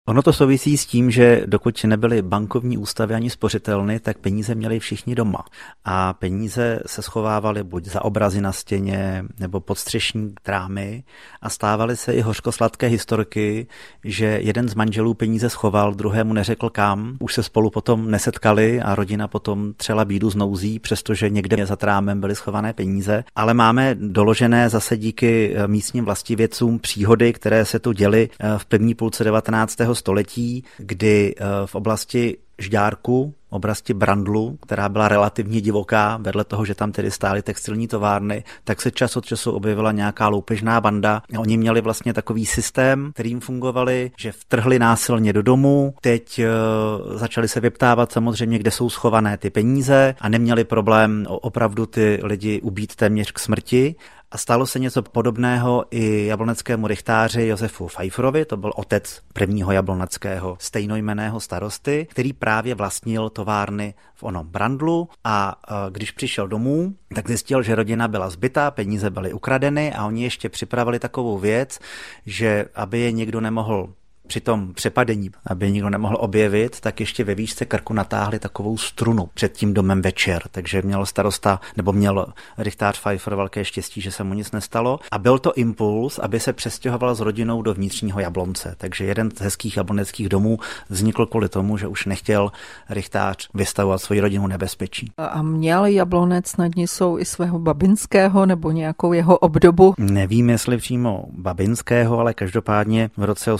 Ono to souvisí s tím, že dokud nebyly bankovní ústavy ani spořitelny, tak peníze měli všichni doma. A peníze se schovávaly buď za obrazy na stěně, nebo pod střešní trámy a stávaly se i hořkosladké historky, že jeden z manželů peníze schoval, druhému neřekl kam. Už se spolu potom nesetkali a rodina potom třela bídu z nouzí, přestože někde za trámem byly schované peníze. Ale máme doložené zase díky místním vlastivědcům příhody, které se tu děly v první půlce 19. století, kdy v oblasti Žďárku, oblasti Brandlu, která byla relativně divoká, vedle toho, že tam tedy stály textilní továrny, tak se čas od času objevila nějaká loupežná banda. Oni měli vlastně takový systém, kterým fungovali, že vtrhli násilně do domu, teď začali se vyptávat samozřejmě, kde jsou schované ty peníze a neměli problém opravdu ty lidi ubít téměř k smrti. A stalo se něco podobného i jabloneckému rychtáři Josefu Pfeifferovi, to byl otec prvního jabloneckého stejnojmenného starosty, který právě vlastnil továrny v onom Brandlu a když přišel domů, tak zjistil, že rodina byla zbytá, peníze byly ukradeny a oni ještě připravili takovou věc, že aby je někdo nemohl při tom přepadení, aby nikdo nemohl objevit, tak ještě ve výšce krku natáhli takovou strunu před tím domem večer. Takže měl starosta, nebo měl rychtář Pfeiffer velké štěstí, že se mu nic nestalo. A byl to impuls, aby se přestěhoval s rodinou do vnitřního Jablonce. Takže jeden z hezkých jabloneckých domů vznikl kvůli tomu, že už nechtěl rychtář vystavovat svoji rodinu nebezpečí. A měl Jablonec nad Nisou i svého Babinského nebo nějakou jeho obdobu? Nevím, jestli přímo Babinského, ale každopádně v roce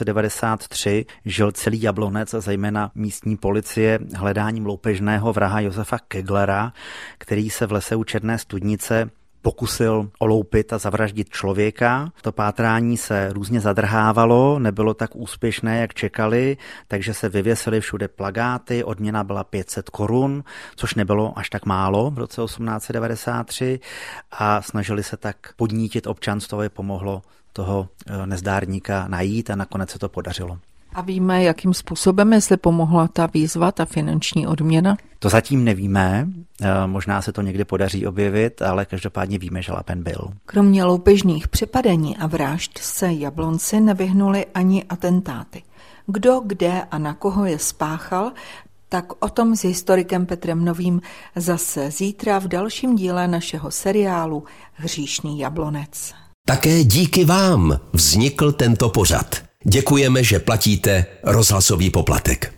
1893 žil celý Jablonec a zejména místní policie hledáním loupežného vraha Josefa Keglera, který se v lese u Černé studnice pokusil oloupit a zavraždit člověka. To pátrání se různě zadrhávalo, nebylo tak úspěšné, jak čekali, takže se vyvěsily všude plakáty, odměna byla 500 korun, což nebylo až tak málo v roce 1893 a snažili se tak podnítit občanstvo, aby pomohlo toho nezdárníka najít a nakonec se to podařilo. A víme, jakým způsobem, jestli pomohla ta výzva, ta finanční odměna? To zatím nevíme, možná se to někdy podaří objevit, ale každopádně víme, že lapen byl. Kromě loupežných přepadení a vražd se Jablonci nevyhnuli ani atentáty. Kdo, kde a na koho je spáchal, tak o tom s historikem Petrem Novým zase zítra v dalším díle našeho seriálu Hříšný Jablonec. Také díky vám vznikl tento pořad. Děkujeme, že platíte rozhlasový poplatek.